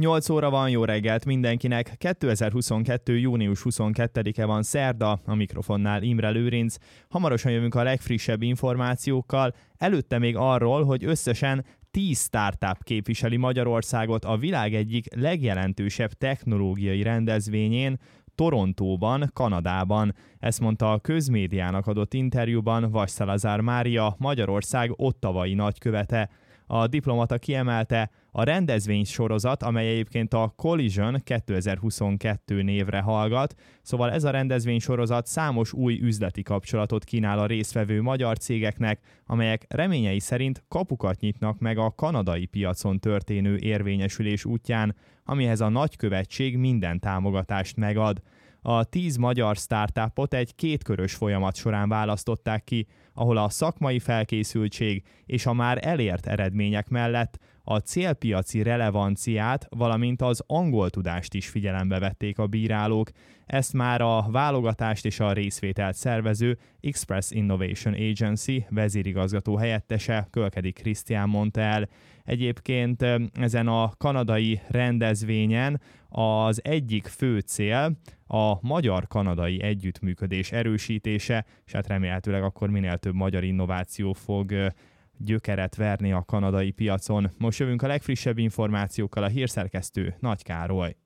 8 óra van, jó reggelt mindenkinek. 2022. június 22-e van szerda, a mikrofonnál Imre Lőrinc. Hamarosan jövünk a legfrissebb információkkal, előtte még arról, hogy összesen 10 startup képviseli Magyarországot a világ egyik legjelentősebb technológiai rendezvényén, Torontóban, Kanadában. Ezt mondta a közmédiának adott interjúban Vasszalazár Mária, Magyarország ottavai nagykövete. A diplomata kiemelte, a rendezvénysorozat, amely egyébként a Collision 2022 névre hallgat, szóval ez a rendezvénysorozat számos új üzleti kapcsolatot kínál a résztvevő magyar cégeknek, amelyek reményei szerint kapukat nyitnak meg a kanadai piacon történő érvényesülés útján, amihez a nagykövetség minden támogatást megad. A 10 magyar startupot egy kétkörös folyamat során választották ki, ahol a szakmai felkészültség és a már elért eredmények mellett a célpiaci relevanciát, valamint az angol tudást is figyelembe vették a bírálók. Ezt már a válogatást és a részvételt szervező Express Innovation Agency vezérigazgató helyettese, Kölkedi Krisztián mondta el. Egyébként ezen a kanadai rendezvényen az egyik fő cél a magyar-kanadai együttműködés erősítése, és hát remélhetőleg akkor minél több magyar innováció fog gyökeret verni a kanadai piacon. Most jövünk a legfrissebb információkkal, a hírszerkesztő Nagy Károly.